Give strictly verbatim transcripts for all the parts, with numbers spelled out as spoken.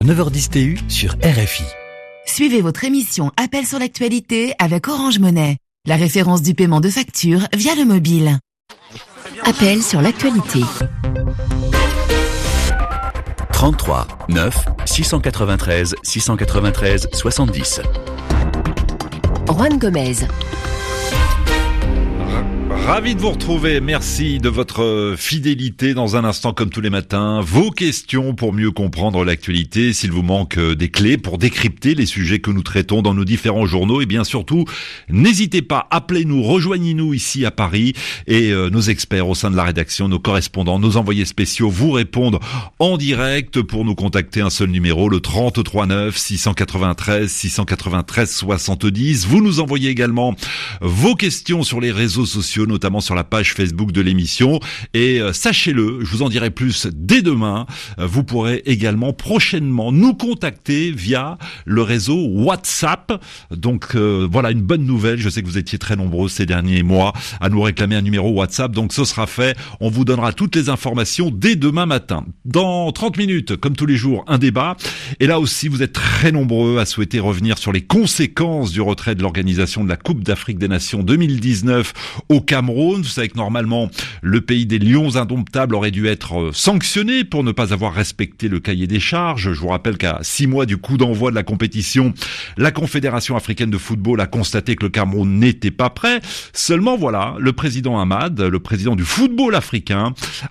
neuf heures dix T U sur R F I. Suivez votre émission Appel sur l'actualité avec Orange Money, la référence du paiement de factures via le mobile. Appel sur l'actualité. trente-trois neuf six cent quatre-vingt-treize six cent quatre-vingt-treize soixante-dix. Juan Gomez. Ravi de vous retrouver, merci de votre fidélité. Dans un instant, comme tous les matins, vos questions pour mieux comprendre l'actualité. S'il vous manque des clés pour décrypter les sujets que nous traitons dans nos différents journaux, et bien surtout, n'hésitez pas, appelez-nous, rejoignez-nous ici à Paris, et euh, nos experts au sein de la rédaction, nos correspondants, nos envoyés spéciaux vous répondent en direct. Pour nous contacter, un seul numéro, le trente-trois neuf six cent quatre-vingt-treize six cent quatre-vingt-treize soixante-dix. Vous nous envoyez également vos questions sur les réseaux sociaux, notamment sur la page Facebook de l'émission. Et euh, sachez-le, je vous en dirai plus dès demain. Euh, vous pourrez également prochainement nous contacter via le réseau WhatsApp. Donc euh, voilà une bonne nouvelle. Je sais que vous étiez très nombreux ces derniers mois à nous réclamer un numéro WhatsApp. Donc ce sera fait. On vous donnera toutes les informations dès demain matin. Dans trente minutes, comme tous les jours, un débat. Et là aussi, vous êtes très nombreux à souhaiter revenir sur les conséquences du retrait de l'organisation de la Coupe d'Afrique des Nations deux mille dix-neuf au Cameroun. Vous savez que normalement, le pays des lions indomptables aurait dû être sanctionné pour ne pas avoir respecté le cahier des charges. Je vous rappelle qu'à six mois du coup d'envoi de la compétition, la Confédération africaine de football a constaté que le Cameroun n'était pas prêt. Seulement voilà, le président Hamad, le président du football africain,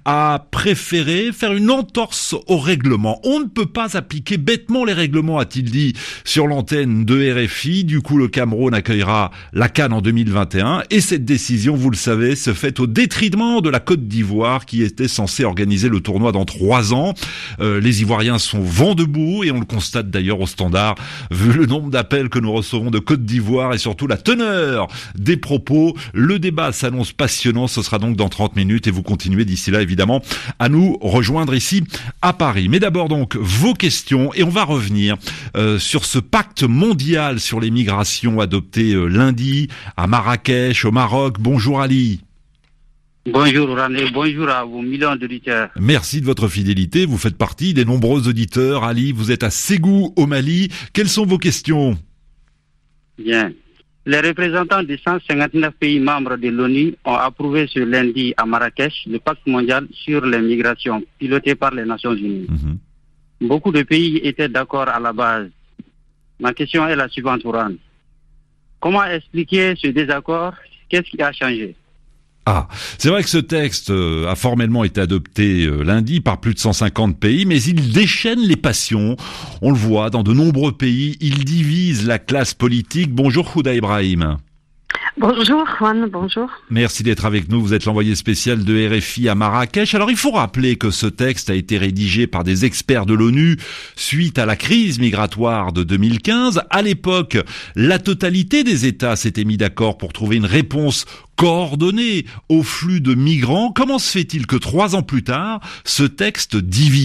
a préféré faire une entorse au règlement. On ne peut pas appliquer bêtement les règlements, a-t-il dit sur l'antenne de R F I. Du coup, le Cameroun accueillera la CAN en deux mille vingt et un et cette décision, vous le savez, se fait au détriment de la Côte d'Ivoire qui était censée organiser le tournoi dans trois ans. Euh, les Ivoiriens sont vent debout et on le constate d'ailleurs au Standard, vu le nombre d'appels que nous recevons de Côte d'Ivoire et surtout la teneur des propos. Le débat s'annonce passionnant, ce sera donc dans trente minutes et vous continuez d'ici là évidemment à nous rejoindre ici à Paris. Mais d'abord donc vos questions et on va revenir euh, sur ce pacte mondial sur les migrations adopté euh, lundi à Marrakech au Maroc. Bonjour Ali. Bonjour René, bonjour à vos millions d'auditeurs. Merci de votre fidélité, vous faites partie des nombreux auditeurs. Ali, vous êtes à Ségou au Mali. Quelles sont vos questions? Bien. Les représentants des cent cinquante-neuf pays membres de l'ONU ont approuvé ce lundi à Marrakech le pacte mondial sur les migrations piloté par les Nations Unies. Mmh. Beaucoup de pays étaient d'accord à la base. Ma question est la suivante, Oran. Comment expliquer ce désaccord? Qu'est-ce qui a changé? Ah, c'est vrai que ce texte euh, a formellement été adopté euh, lundi par plus de cent cinquante pays, mais il déchaîne les passions. On le voit dans de nombreux pays, il divise la classe politique. Bonjour Houda Ibrahim. Bonjour Juan, bonjour. Merci d'être avec nous, vous êtes l'envoyé spécial de R F I à Marrakech. Alors il faut rappeler que ce texte a été rédigé par des experts de l'ONU suite à la crise migratoire de deux mille quinze. À l'époque, la totalité des États s'était mis d'accord pour trouver une réponse coordonnée au flux de migrants. Comment se fait-il que trois ans plus tard, ce texte divise ?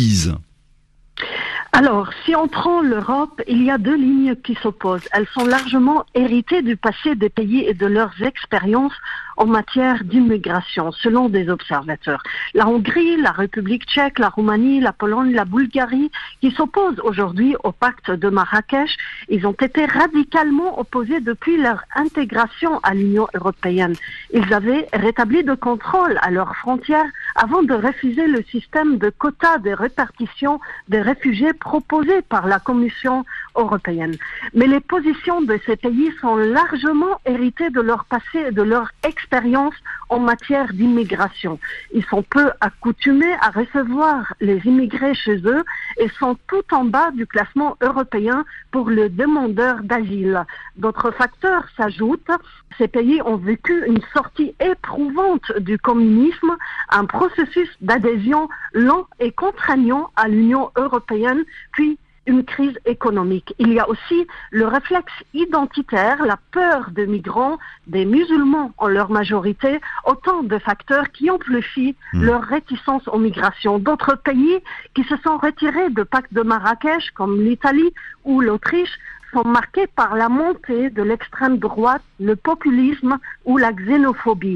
Alors, si on prend l'Europe, il y a deux lignes qui s'opposent. Elles sont largement héritées du passé des pays et de leurs expériences en matière d'immigration, selon des observateurs. La Hongrie, la République tchèque, la Roumanie, la Pologne, la Bulgarie, qui s'opposent aujourd'hui au pacte de Marrakech, ils ont été radicalement opposés depuis leur intégration à l'Union européenne. Ils avaient rétabli de contrôle à leurs frontières avant de refuser le système de quotas de répartition des réfugiés proposé par la Commission européenne. Mais les positions de ces pays sont largement héritées de leur passé et de leur expérience en matière d'immigration. Ils sont peu accoutumés à recevoir les immigrés chez eux et sont tout en bas du classement européen pour le demandeur d'asile. D'autres facteurs s'ajoutent. Ces pays ont vécu une sortie éprouvante du communisme, un processus d'adhésion lent et contraignant à l'Union européenne, puis une crise économique. Il y a aussi le réflexe identitaire, la peur des migrants, des musulmans en leur majorité, autant de facteurs qui amplifient mmh. leur réticence aux migrations. D'autres pays qui se sont retirés du pacte de Marrakech, comme l'Italie ou l'Autriche, sont marqués par la montée de l'extrême droite, le populisme ou la xénophobie.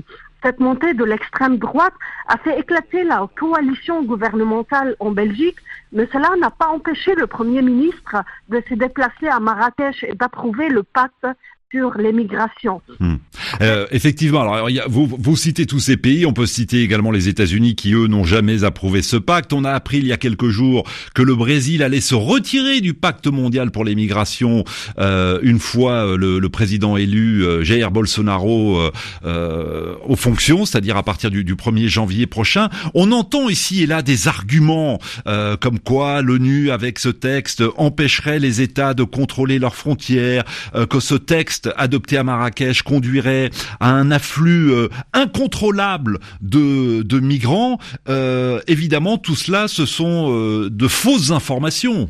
Cette montée de l'extrême droite a fait éclater la coalition gouvernementale en Belgique, mais cela n'a pas empêché le Premier ministre de se déplacer à Marrakech et d'approuver le pacte sur l'émigration. Hum. Euh, effectivement, alors il y a, vous, vous citez tous ces pays, on peut citer également les États-Unis qui eux n'ont jamais approuvé ce pacte. On a appris il y a quelques jours que le Brésil allait se retirer du pacte mondial pour l'émigration euh, une fois le, le président élu euh, Jair Bolsonaro euh, euh, aux fonctions, c'est-à-dire à partir du, du premier janvier prochain. On entend ici et là des arguments euh, comme quoi l'ONU avec ce texte empêcherait les États de contrôler leurs frontières, euh, que ce texte adopté à Marrakech conduirait à un afflux euh, incontrôlable de, de migrants. Euh, évidemment, tout cela, ce sont euh, de fausses informations.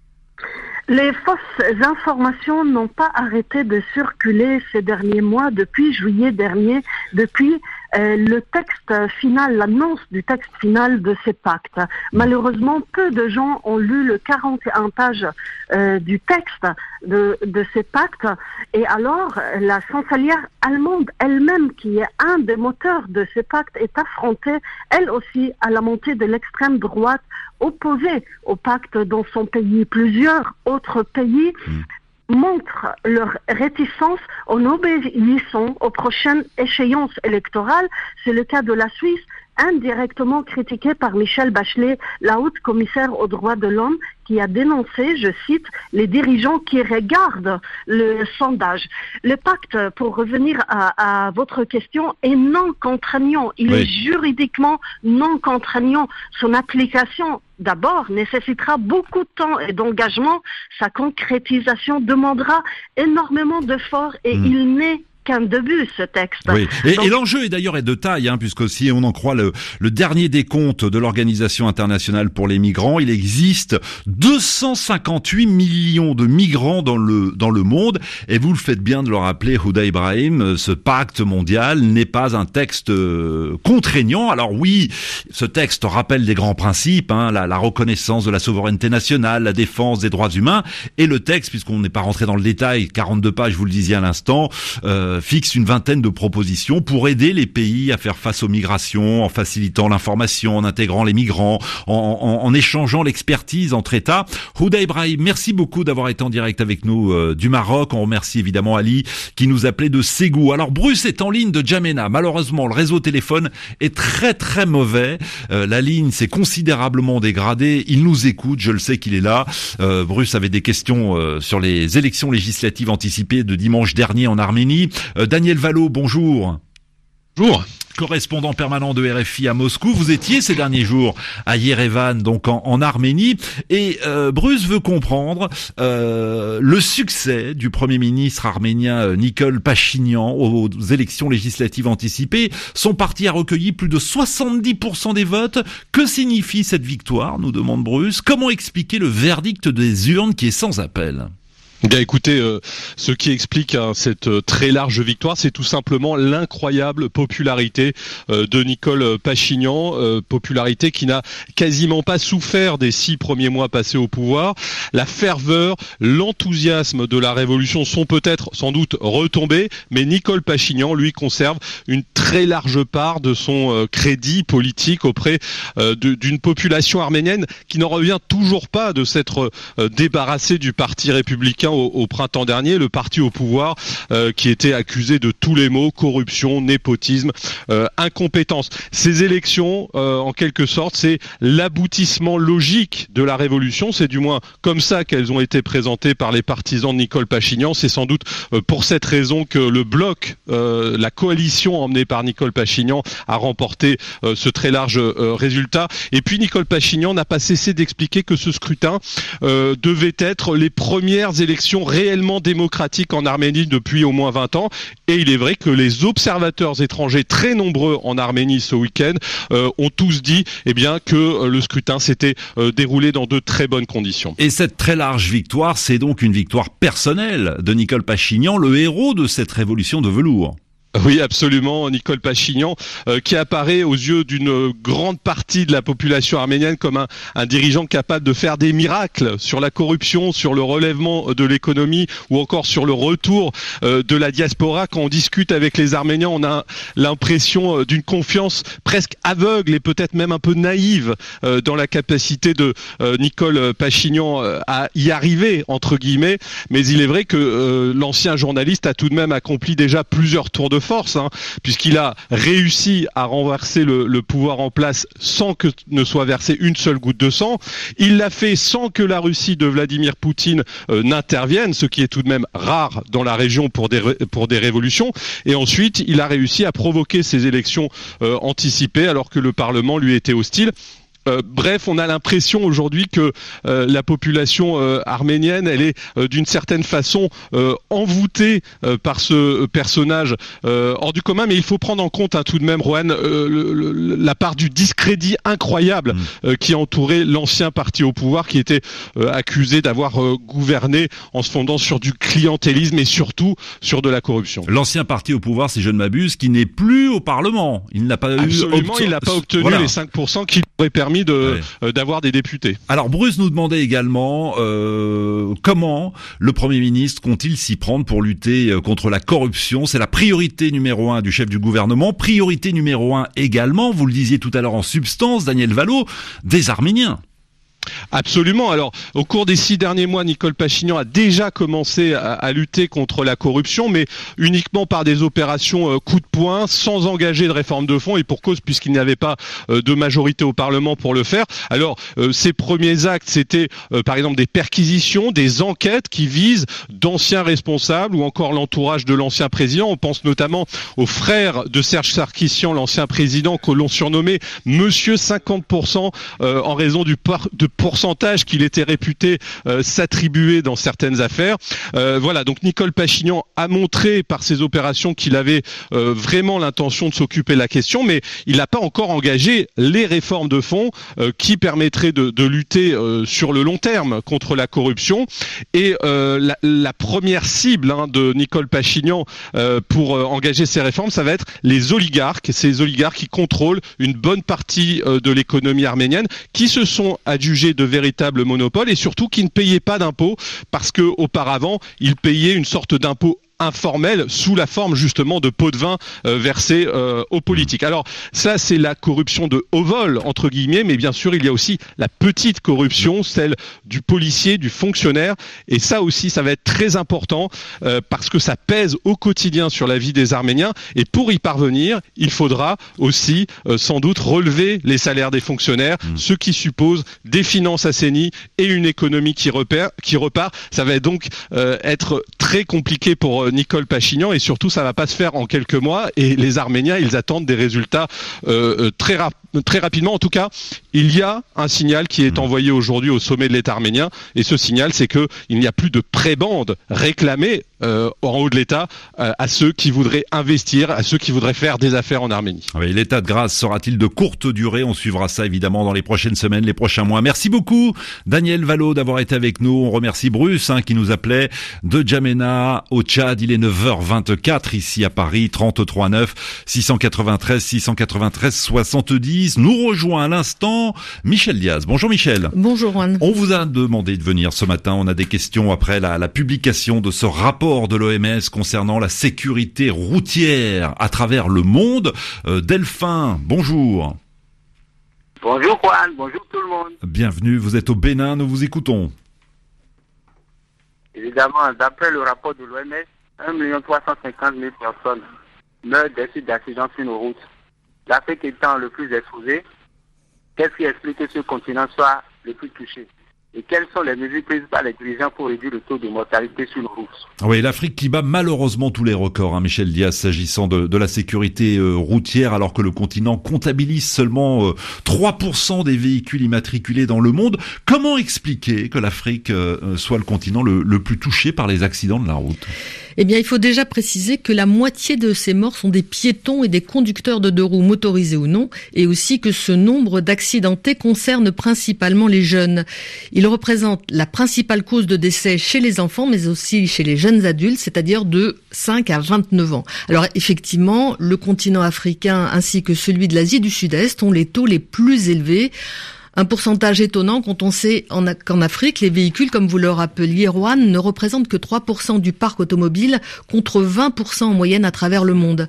Les fausses informations n'ont pas arrêté de circuler ces derniers mois, depuis juillet dernier, depuis euh, le texte final, l'annonce du texte final de ces pactes. Malheureusement, peu de gens ont lu le quarante et un pages euh, du texte de, de ces pactes. Et alors, la chancelière allemande elle-même, qui est un des moteurs de ces pactes, est affrontée, elle aussi, à la montée de l'extrême droite opposée au pacte dans son pays. Plusieurs autres pays mmh. montrent leur réticence en obéissant aux prochaines échéances électorales. C'est le cas de la Suisse, indirectement critiquée par Michelle Bachelet, la haute commissaire aux droits de l'homme, qui a dénoncé, je cite, les dirigeants qui regardent le sondage. Le pacte, pour revenir à, à votre question, est non contraignant. Il oui. est juridiquement non contraignant. Son application, d'abord, nécessitera beaucoup de temps et d'engagement. Sa concrétisation demandera énormément d'efforts et mmh. il n'est qu'un début, ce texte. Oui. Et, Donc, et l'enjeu est d'ailleurs est de taille, hein, puisque si on en croit le, le dernier décompte de l'Organisation internationale pour les migrants, il existe deux cent cinquante-huit millions de migrants dans le dans le monde. Et vous le faites bien de le rappeler, Houda Ibrahim, ce pacte mondial n'est pas un texte euh, contraignant. Alors oui, ce texte rappelle des grands principes, hein, la, la reconnaissance de la souveraineté nationale, la défense des droits humains, et le texte, puisqu'on n'est pas rentré dans le détail, quarante-deux pages, vous le disiez à l'instant, euh, fixe une vingtaine de propositions pour aider les pays à faire face aux migrations, en facilitant l'information, en intégrant les migrants, en, en, en échangeant l'expertise entre États. Houda Ibrahim, merci beaucoup d'avoir été en direct avec nous euh, du Maroc. On remercie évidemment Ali qui nous appelait de Ségou. Alors Bruce est en ligne de N'Djamena. Malheureusement, le réseau téléphone est très très mauvais. Euh, la ligne s'est considérablement dégradée. Il nous écoute, je le sais qu'il est là. Euh, Bruce avait des questions euh, sur les élections législatives anticipées de dimanche dernier en Arménie. Euh, Daniel Valo, bonjour. Bonjour. Correspondant permanent de R F I à Moscou, vous étiez ces derniers jours à Yerevan, donc en, en Arménie, et euh, Bruce veut comprendre euh, le succès du Premier ministre arménien Nikol Pachinian aux, aux élections législatives anticipées. Son parti a recueilli plus de soixante-dix pour cent des votes. Que signifie cette victoire, nous demande Bruce. Comment expliquer le verdict des urnes qui est sans appel ? Bien, écoutez, euh, ce qui explique hein, cette euh, très large victoire, c'est tout simplement l'incroyable popularité euh, de Nikol Pachinian, euh, popularité qui n'a quasiment pas souffert des six premiers mois passés au pouvoir. La ferveur, l'enthousiasme de la révolution sont peut-être, sans doute, retombés, mais Nikol Pachinian, lui, conserve une très large part de son euh, crédit politique auprès euh, de, d'une population arménienne qui n'en revient toujours pas de s'être euh, débarrassée du parti républicain Au, au printemps dernier, le parti au pouvoir euh, qui était accusé de tous les maux, corruption, népotisme, euh, incompétence. Ces élections, euh, en quelque sorte, c'est l'aboutissement logique de la révolution. C'est du moins comme ça qu'elles ont été présentées par les partisans de Nikol Pachinian. C'est sans doute euh, pour cette raison que le bloc, euh, la coalition emmenée par Nikol Pachinian a remporté euh, ce très large euh, résultat. Et puis Nikol Pachinian n'a pas cessé d'expliquer que ce scrutin euh, devait être les premières élections réellement démocratique en Arménie depuis au moins vingt ans. Et il est vrai que les observateurs étrangers très nombreux en Arménie ce week-end euh, ont tous dit eh bien, que euh, le scrutin s'était euh, déroulé dans de très bonnes conditions. Et cette très large victoire, c'est donc une victoire personnelle de Nikol Pachinian, le héros de cette révolution de velours. Oui, absolument, Nicole Pachinian, euh, qui apparaît aux yeux d'une grande partie de la population arménienne comme un, un dirigeant capable de faire des miracles sur la corruption, sur le relèvement de l'économie ou encore sur le retour euh, de la diaspora. Quand on discute avec les Arméniens, on a l'impression d'une confiance presque aveugle et peut-être même un peu naïve euh, dans la capacité de euh, Nicole Pachinian euh, à y arriver, entre guillemets. Mais il est vrai que euh, l'ancien journaliste a tout de même accompli déjà plusieurs tours de force, hein, puisqu'il a réussi à renverser le, le pouvoir en place sans que ne soit versée une seule goutte de sang. Il l'a fait sans que la Russie de Vladimir Poutine euh, n'intervienne, ce qui est tout de même rare dans la région pour des, pour des révolutions. Et ensuite, il a réussi à provoquer ces élections euh, anticipées alors que le Parlement lui était hostile. Euh, bref, on a l'impression aujourd'hui que euh, la population euh, arménienne, elle est euh, d'une certaine façon euh, envoûtée euh, par ce personnage euh, hors du commun. Mais il faut prendre en compte hein, tout de même, Rohan, euh, le, le, la part du discrédit incroyable mmh. euh, qui entourait l'ancien parti au pouvoir, qui était euh, accusé d'avoir euh, gouverné en se fondant sur du clientélisme et surtout sur de la corruption. L'ancien parti au pouvoir, si je ne m'abuse, qui n'est plus au Parlement. Il n'a pas Absolument, eu... Absolument, il n'a pas obtenu voilà. les cinq pour cent qui auraient permis de, ouais. euh, d'avoir des députés. Alors Bruce nous demandait également euh, comment le Premier ministre compte-t-il s'y prendre pour lutter contre la corruption. C'est la priorité numéro un du chef du gouvernement. Priorité numéro un également, vous le disiez tout à l'heure en substance, Daniel Valo, des Arméniens. Absolument. Alors, au cours des six derniers mois, Nicole Pachinian a déjà commencé à, à lutter contre la corruption, mais uniquement par des opérations euh, coup de poing, sans engager de réforme de fond, et pour cause, puisqu'il n'y avait pas euh, de majorité au Parlement pour le faire. Alors, euh, ses premiers actes, c'était euh, par exemple des perquisitions, des enquêtes qui visent d'anciens responsables ou encore l'entourage de l'ancien président. On pense notamment au frère de Serge Sarkissian, l'ancien président, que l'on surnommait Monsieur cinquante pour cent euh, en raison du par- de pourcentage qu'il était réputé euh, s'attribuer dans certaines affaires. Euh, voilà, donc Nicole Pachinian a montré par ses opérations qu'il avait euh, vraiment l'intention de s'occuper de la question, mais il n'a pas encore engagé les réformes de fond euh, qui permettraient de, de lutter euh, sur le long terme contre la corruption. Et euh, la, la première cible hein, de Nicole Pachinian euh, pour euh, engager ces réformes, ça va être les oligarques, ces oligarques qui contrôlent une bonne partie euh, de l'économie arménienne, qui se sont adjugés de véritables monopoles et surtout qui ne payaient pas d'impôts parce que auparavant ils payaient une sorte d'impôt informel sous la forme justement de pots de vin euh, versés euh, aux politiques. Alors ça c'est la corruption de haut vol entre guillemets, mais bien sûr il y a aussi la petite corruption, celle du policier, du fonctionnaire, et ça aussi ça va être très important euh, parce que ça pèse au quotidien sur la vie des Arméniens, et pour y parvenir il faudra aussi euh, sans doute relever les salaires des fonctionnaires, mmh. ce qui suppose des finances assainies et une économie qui repère, qui repart. Ça va donc euh, être très compliqué pour Nicole Pachinian, et surtout ça va pas se faire en quelques mois, et les Arméniens ils attendent des résultats euh, très rap- très rapidement. En tout cas, il y a un signal qui est envoyé aujourd'hui au sommet de l'État arménien, et ce signal c'est que il n'y a plus de prébande réclamée euh, en haut de l'État euh, à ceux qui voudraient investir, à ceux qui voudraient faire des affaires en Arménie. Oui, l'état de grâce sera-t-il de courte durée? On suivra ça évidemment dans les prochaines semaines, les prochains mois. Merci beaucoup Daniel Valo d'avoir été avec nous. On remercie Bruce hein, qui nous appelait de Djamena au Tchad. Il est neuf heures vingt-quatre ici à Paris, trente-trois neuf six cent quatre-vingt-treize six cent quatre-vingt-treize soixante-dix. Nous rejoint à l'instant Michel Diaz. Bonjour Michel. Bonjour Juan. On vous a demandé de venir ce matin. On a des questions après la, la publication de ce rapport de l'O M S concernant la sécurité routière à travers le monde. Euh, Delphin, bonjour. Bonjour Juan, bonjour tout le monde. Bienvenue, vous êtes au Bénin, nous vous écoutons. Évidemment, d'après le rapport de l'O M S, un million trois cent cinquante mille personnes meurent des suites d'accidents sur nos routes. L'Afrique étant le plus exposé, qu'est-ce qui explique que ce continent soit le plus touché? Et quelles sont les mesures prises par les dirigeants pour réduire le taux de mortalité sur nos routes? Oui, l'Afrique qui bat malheureusement tous les records, hein, Michel Diaz, s'agissant de, de la sécurité euh, routière, alors que le continent comptabilise seulement euh, trois pour cent des véhicules immatriculés dans le monde. Comment expliquer que l'Afrique euh, soit le continent le, le plus touché par les accidents de la route? Eh bien, il faut déjà préciser que la moitié de ces morts sont des piétons et des conducteurs de deux roues motorisés ou non, et aussi que ce nombre d'accidentés concerne principalement les jeunes. Il représente la principale cause de décès chez les enfants, mais aussi chez les jeunes adultes, c'est-à-dire de cinq à vingt-neuf ans. Alors, effectivement, le continent africain ainsi que celui de l'Asie du Sud-Est ont les taux les plus élevés. Un pourcentage étonnant quand on sait qu'en Afrique, les véhicules, comme vous le rappeliez, Juan, ne représentent que trois pour cent du parc automobile contre vingt pour cent en moyenne à travers le monde.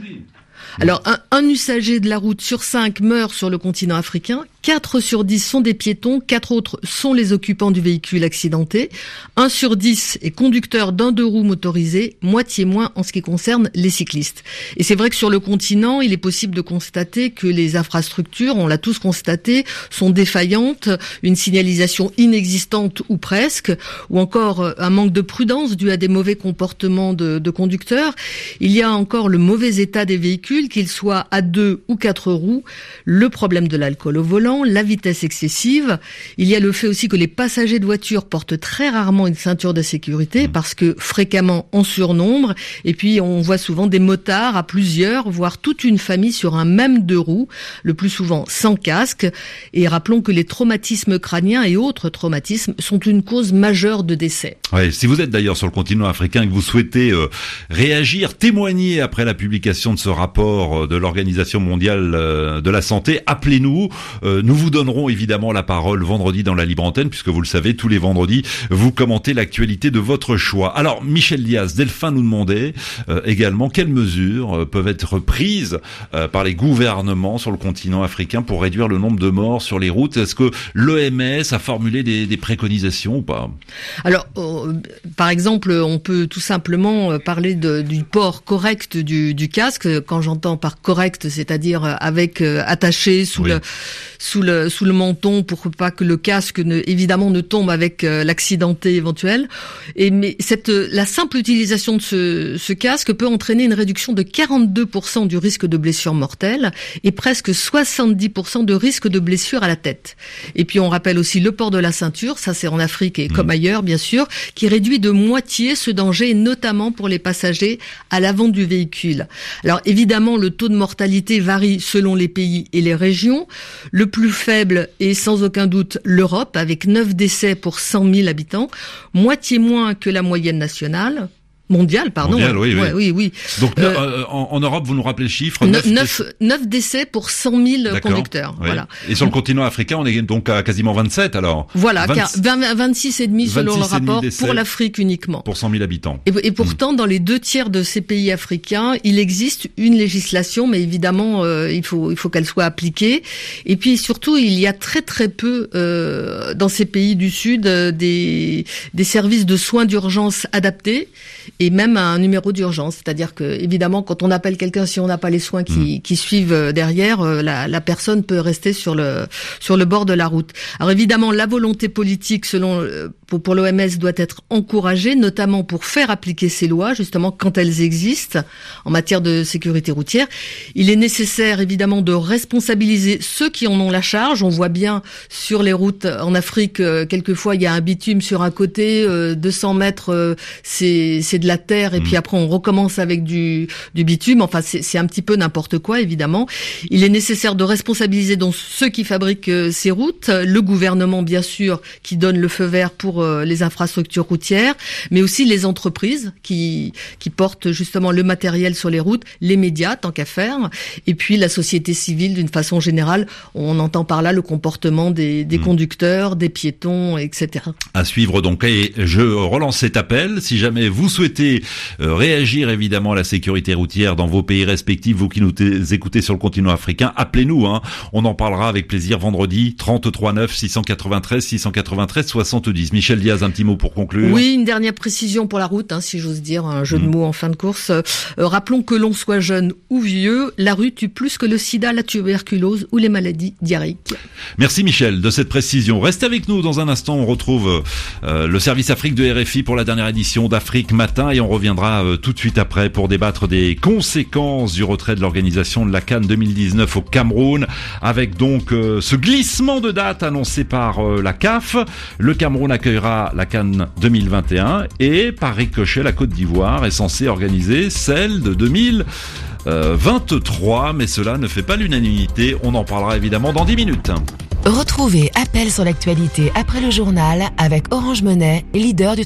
Alors, un, un usager de la route sur cinq meurt sur le continent africain, quatre sur dix sont des piétons, quatre autres sont les occupants du véhicule accidenté, un sur dix est conducteur d'un deux roues motorisé, moitié moins en ce qui concerne les cyclistes. Et c'est vrai que sur le continent, il est possible de constater que les infrastructures, on l'a tous constaté, sont défaillantes, une signalisation inexistante ou presque, ou encore un manque de prudence dû à des mauvais comportements de, de conducteurs. Il y a encore le mauvais état des véhicules, qu'ils soient à deux ou quatre roues, le problème de l'alcool au volant, la vitesse excessive. Il y a le fait aussi que les passagers de voiture portent très rarement une ceinture de sécurité parce que fréquemment en surnombre. Et puis on voit souvent des motards à plusieurs, voire toute une famille sur un même deux roues, le plus souvent sans casque. Et rappelons que les traumatismes crâniens et autres traumatismes sont une cause majeure de décès. Ouais, si vous êtes d'ailleurs sur le continent africain et que vous souhaitez euh, réagir, témoigner après la publication de ce rapport de l'Organisation mondiale de la santé, appelez-nous. Nous vous donnerons évidemment la parole vendredi dans la Libre Antenne, puisque vous le savez, tous les vendredis, vous commentez l'actualité de votre choix. Alors, Michel Diaz, Delphin nous demandait euh, également quelles mesures euh, peuvent être prises euh, par les gouvernements sur le continent africain pour réduire le nombre de morts sur les routes. Est-ce que l'O M S a formulé des, des préconisations ou pas? Alors, euh, par exemple, on peut tout simplement parler de, du port correct du, du casque. Quand j'entends par correct, c'est-à-dire avec euh, attaché sous oui. le sous le sous le menton pour pas que le casque ne, évidemment ne tombe avec euh, l'accidenté éventuel. Et mais cette la simple utilisation de ce ce casque peut entraîner une réduction de quarante-deux pour cent du risque de blessure mortelle et presque soixante-dix pour cent de risque de blessure à la tête. Et puis on rappelle aussi le port de la ceinture, ça c'est en Afrique et comme mmh. ailleurs bien sûr, qui réduit de moitié ce danger, notamment pour les passagers à l'avant du véhicule. Alors évidemment, le taux de mortalité varie selon les pays et les régions. Le plus faible est sans aucun doute l'Europe, avec neuf décès pour cent mille habitants, moitié moins que la moyenne nationale. Mondial, pardon. Mondial, oui, ouais, oui, oui. Donc, euh, en, en Europe, vous nous rappelez le chiffre? neuf décès pour cent mille conducteurs. Oui. Voilà. Et sur le continent africain, on est donc à quasiment vingt-sept, alors? Voilà, vingt, vingt-six virgule cinq selon le rapport pour l'Afrique uniquement. Pour cent mille habitants. Et, et pourtant, mmh. dans les deux tiers de ces pays africains, il existe une législation, mais évidemment, euh, il faut, il faut qu'elle soit appliquée. Et puis, surtout, il y a très très peu, euh, dans ces pays du Sud, euh, des, des services de soins d'urgence adaptés. Et même un numéro d'urgence, c'est-à-dire que évidemment quand on appelle quelqu'un, si on n'a pas les soins qui, mmh. qui suivent derrière, la, la personne peut rester sur le sur le bord de la route. Alors évidemment la volonté politique selon pour, pour l'O M S doit être encouragée, notamment pour faire appliquer ces lois justement quand elles existent en matière de sécurité routière. Il est nécessaire évidemment de responsabiliser ceux qui en ont la charge. On voit bien sur les routes en Afrique, euh, quelquefois il y a un bitume sur un côté, euh, deux cents mètres, euh, c'est c'est de la terre et mmh. puis après on recommence avec du, du bitume. Enfin, c'est, c'est un petit peu n'importe quoi, évidemment. Il est nécessaire de responsabiliser donc ceux qui fabriquent euh, ces routes, le gouvernement bien sûr qui donne le feu vert pour euh, les infrastructures routières, mais aussi les entreprises qui qui portent justement le matériel sur les routes, les médias tant qu'à faire, et puis la société civile d'une façon générale. On entend par là le comportement des, des mmh. conducteurs, des piétons, et cetera. À suivre donc. Et je relance cet appel. Si jamais vous souhaitez Euh, réagir évidemment à la sécurité routière dans vos pays respectifs, vous qui nous t- écoutez sur le continent africain, appelez-nous, hein. On en parlera avec plaisir vendredi, trente-trois neuf six cent quatre-vingt-treize six cent quatre-vingt-treize soixante-dix. Michel Diaz, un petit mot pour conclure. Oui, une dernière précision pour la route, hein, si j'ose dire, un jeu mmh. de mots en fin de course. Euh, rappelons que l'on soit jeune ou vieux, la rue tue plus que le sida, la tuberculose ou les maladies diarrhéiques. Merci Michel de cette précision. Restez avec nous dans un instant, on retrouve euh, le service Afrique de R F I pour la dernière édition d'Afrique Matin. Et on reviendra euh, tout de suite après pour débattre des conséquences du retrait de l'organisation de la CAN deux mille dix-neuf au Cameroun, avec donc euh, ce glissement de date annoncé par euh, la C A F. Le Cameroun accueille accueillera la CAN deux mille vingt et un et par ricochet, la Côte d'Ivoire est censée organiser celle de deux mille vingt-trois, mais cela ne fait pas l'unanimité. On en parlera évidemment dans dix minutes. Retrouvez Appel sur l'actualité après le journal avec Orange Money, leader du